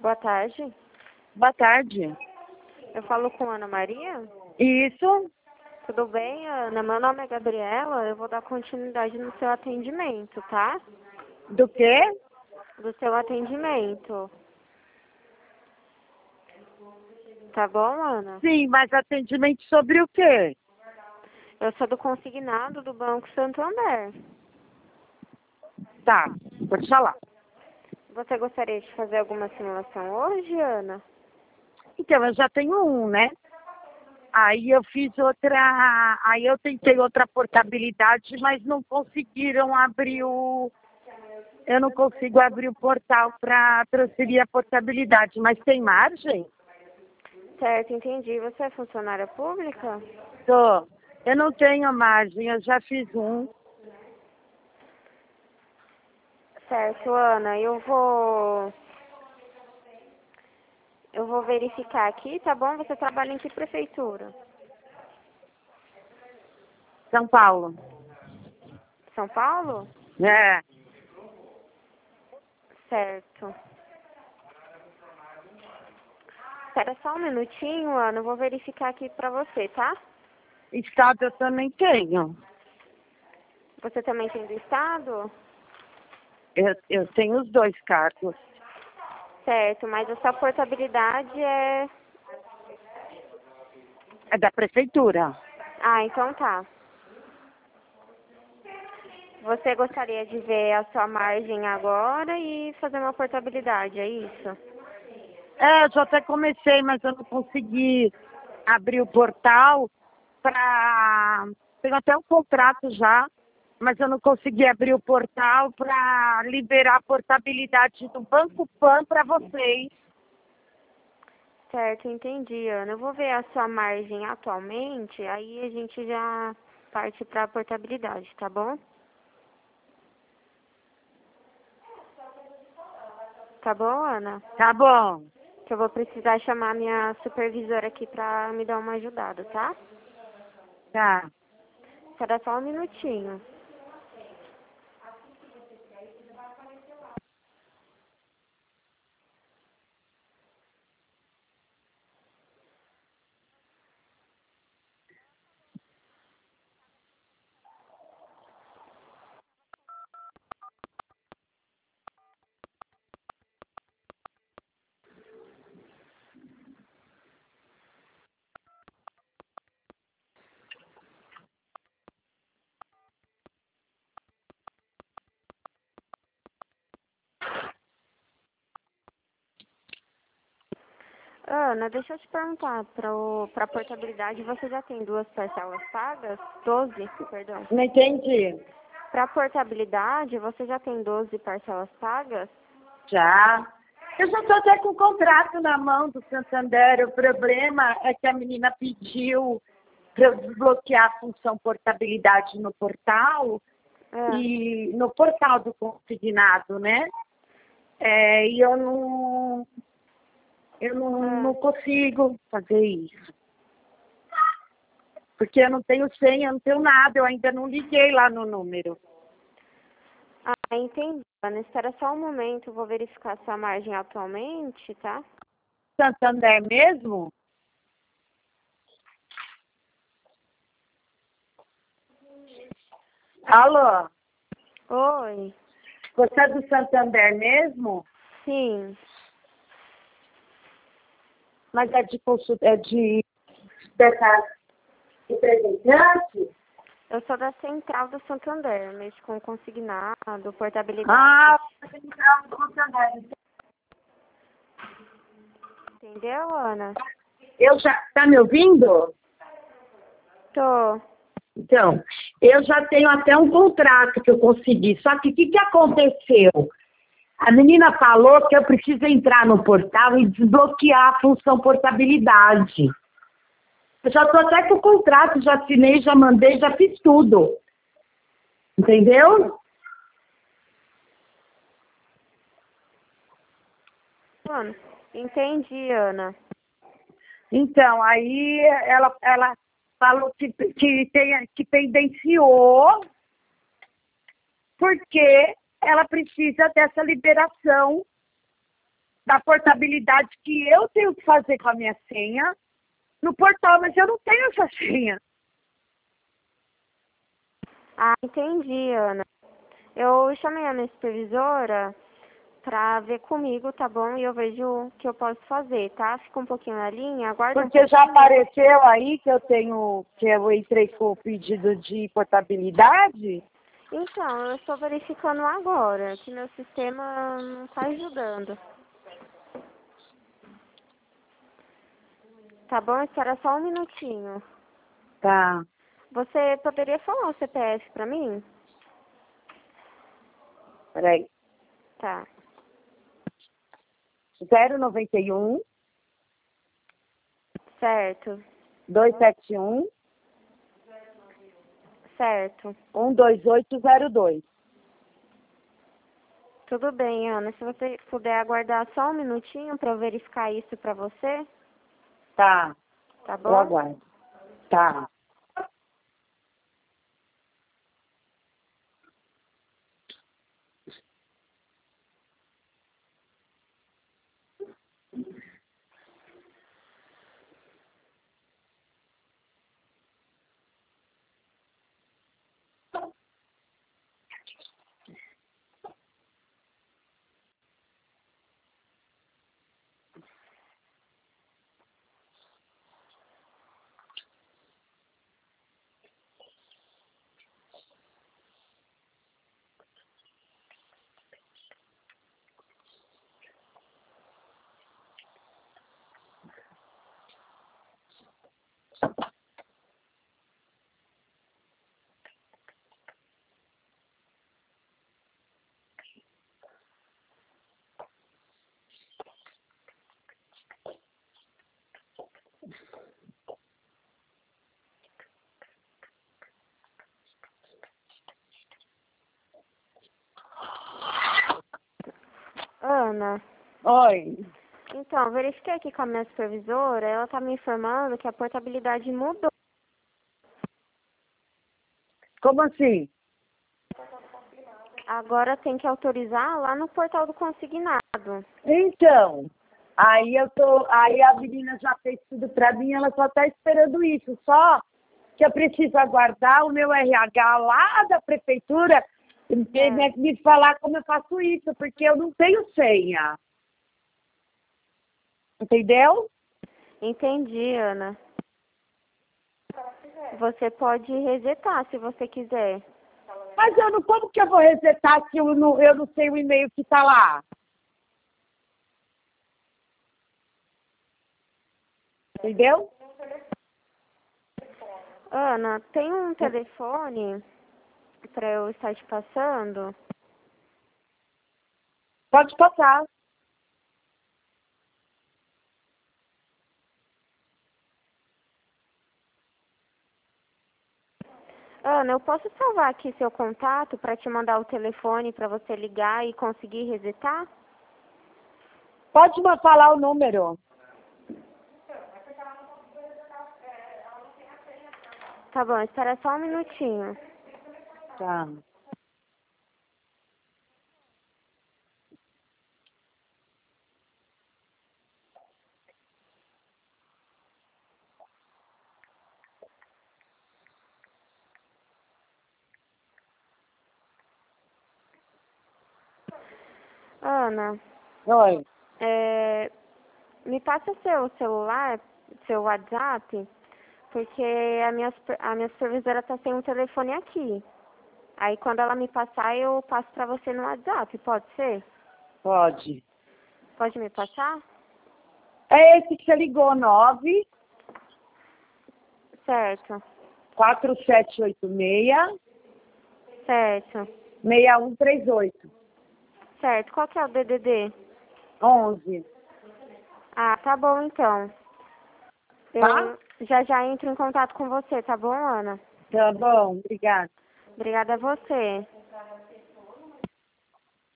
Boa tarde. Boa tarde. Eu falo com Ana Maria? Isso? Tudo bem, Ana? Meu nome é Gabriela. Eu vou dar continuidade no seu atendimento, tá? Do quê? Do seu atendimento. Tá bom, Ana? Sim, mas atendimento sobre o quê? Eu sou do consignado do Banco Santander. Tá, pode falar. Você gostaria de fazer alguma simulação hoje, Ana? Então, eu já tenho um, né? Aí eu fiz outra, aí eu tentei outra portabilidade, mas não conseguiram abrir eu não consigo abrir o portal para transferir a portabilidade, mas tem margem? Certo, entendi. Você é funcionária pública? Tô. Eu não tenho margem, eu já fiz um. Certo, Ana. Eu vou verificar aqui, tá bom? Você trabalha em que prefeitura? São Paulo. São Paulo? É. Certo. Espera só um minutinho, Ana. Eu vou verificar aqui pra você, tá? Estado eu também tenho. Você também tem do estado? Eu tenho os dois cargos. Certo, mas a sua portabilidade é... É da prefeitura. Ah, então tá. Você gostaria de ver a sua margem agora e fazer uma portabilidade, é isso? É, eu já até comecei, mas eu não consegui abrir o portal para... Tenho até um contrato já, mas eu não consegui abrir o portal para liberar a portabilidade do Banco Pan para vocês. Certo, entendi, Ana. Eu vou ver a sua margem atualmente, aí a gente já parte para a portabilidade, tá bom? Tá bom, Ana? Tá bom. Que eu vou precisar chamar minha supervisora aqui pra me dar uma ajudada, tá? Tá. Espera só um minutinho. Ana, deixa eu te perguntar, pra portabilidade você já tem duas parcelas pagas? 12, perdão. Não entendi. Pra portabilidade você já tem 12 parcelas pagas? Já. Eu já estou até com o contrato na mão do Santander. O problema é que a menina pediu para eu desbloquear a função portabilidade no portal Ah, e no portal do consignado, né? E eu não consigo fazer isso. Porque eu não tenho senha, eu não tenho nada, eu ainda não liguei lá no número. entendi. Ana, espera só um momento, eu vou verificar sua margem atualmente, tá? Santander mesmo? Alô? Oi. Você é do Santander mesmo? Sim. Mas é de consulta, dessa representante? Eu sou da Central do Santander, mexo com consignado, portabilidade. Ah, Central do Santander. Entendeu, Ana? Tá me ouvindo? Tô. Então, eu já tenho até um contrato que eu consegui. Só que o que aconteceu? A menina falou que eu preciso entrar no portal e desbloquear a função portabilidade. Eu já estou até com o contrato, já assinei, já mandei, já fiz tudo. Entendeu? Ana, entendi, Ana. Então, aí ela falou que pendenciou porque ela precisa dessa liberação da portabilidade que eu tenho que fazer com a minha senha no portal, mas eu não tenho essa senha. Ah, entendi, Ana. Eu chamei a minha supervisora pra ver comigo, tá bom? E eu vejo o que eu posso fazer, tá? Fica um pouquinho na linha, aguarda um Porque já pouquinho. apareceu aí que eu entrei com o pedido de portabilidade? Então, eu estou verificando agora, que meu sistema não tá ajudando. Tá bom? Espera só um minutinho. Tá, Você poderia falar o CPF pra mim? peraí. Tá. 091 Certo. 271 Certo. 12802. Tudo bem, Ana. Se você puder aguardar só um minutinho pra eu verificar isso pra você, Tá, tá eu bom? aguardo. Tá. Ana, Oi. então, verifiquei aqui com a minha supervisora, ela tá me informando que a portabilidade mudou. Como assim? Agora tem que autorizar lá no portal do consignado. Então, aí a menina já fez tudo pra mim, ela só tá esperando isso. Só que eu preciso aguardar o meu RH lá da prefeitura me falar como eu faço isso, porque eu não tenho senha. Entendeu? Entendi, Ana. Você pode resetar se você quiser. Mas eu não, como que eu vou resetar se eu não sei o e-mail que tá lá? Entendeu? Ana, tem um telefone para eu estar te passando? Pode passar. Ana, eu posso salvar aqui seu contato para te mandar o telefone para você ligar e conseguir resetar? Pode me falar o número. Tá bom, espera só um minutinho. Tá. Ana, Oi. me passa seu celular, seu WhatsApp, porque a minha supervisora está sem um telefone aqui. Aí quando ela me passar, eu passo para você no WhatsApp, pode ser? Pode. Pode me passar? É esse que você ligou, 9 Certo, 4786 certo, 6138. certo. Qual que é o DDD? 11. Ah, tá bom então. Tá? Eu já entro em contato com você, tá bom, Ana? Tá bom, obrigada. Obrigada a você.